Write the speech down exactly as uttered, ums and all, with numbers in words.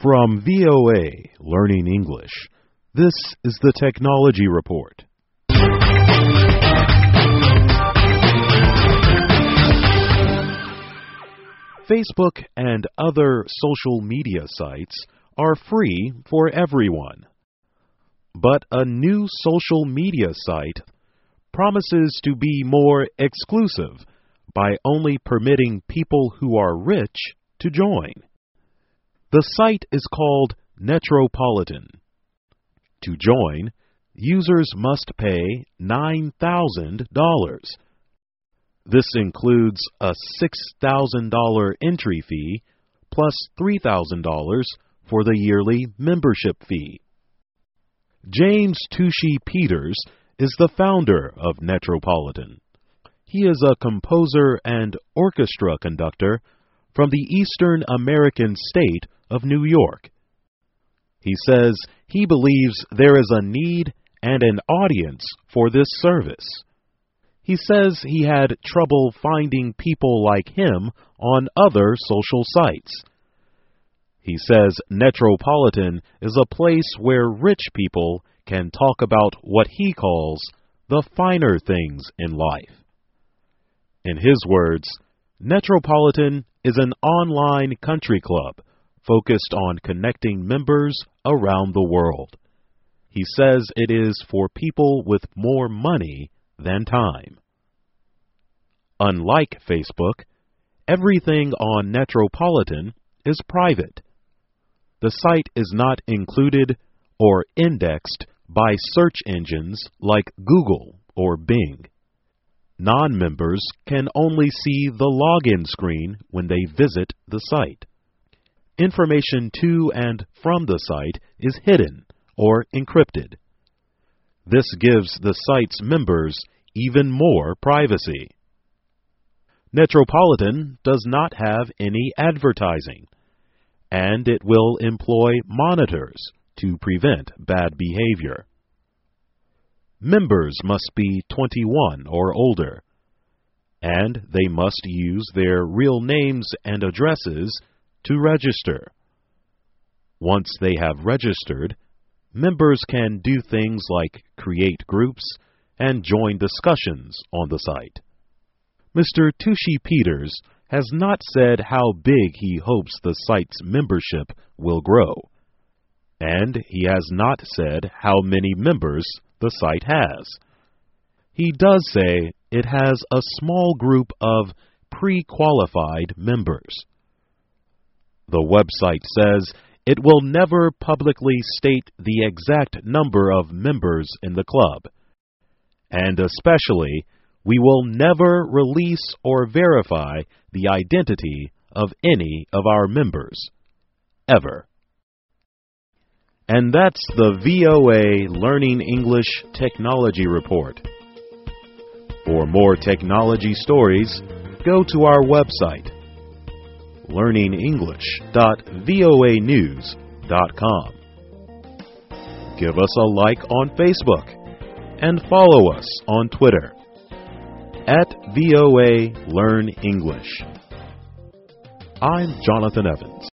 From V O A Learning English, this is the Technology Report. Facebook and other social media sites are free for everyone. But a new social media site promises to be more exclusive by only permitting people who are rich to join. The site is called Netropolitan. To join, users must pay nine thousand dollars. This includes a six thousand dollars entry fee plus three thousand dollars for the yearly membership fee. James Tushy Peters is the founder of Netropolitan. He is a composer and orchestra conductor from the Eastern American state of New York. He says he believes there is a need and an audience for this service. He says he had trouble finding people like him on other social sites. He says Netropolitan is a place where rich people can talk about what he calls the finer things in life. In his words, Netropolitan is an online country club focused on connecting members around the world. He says it is for people with more money than time. Unlike Facebook, everything on Netropolitan is private. The site is not included or indexed by search engines like Google or Bing. Non-members can only see the login screen when they visit the site. Information to and from the site is hidden or encrypted. This gives the site's members even more privacy. Netropolitan does not have any advertising, and it will employ monitors to prevent bad behavior. Members must be twenty-one or older, and they must use their real names and addresses to register. Once they have registered, members can do things like create groups and join discussions on the site. Mister Tushy Peters has not said how big he hopes the site's membership will grow, and he has not said how many members the site has. He does say it has a small group of pre-qualified members. The website says it will never publicly state the exact number of members in the club, and especially, we will never release or verify the identity of any of our members, ever. And that's the V O A Learning English Technology Report. For more technology stories, go to our website, learning english dot voa news dot com. Give us a like on Facebook and follow us on Twitter at V O A Learn English. I'm Jonathan Evans.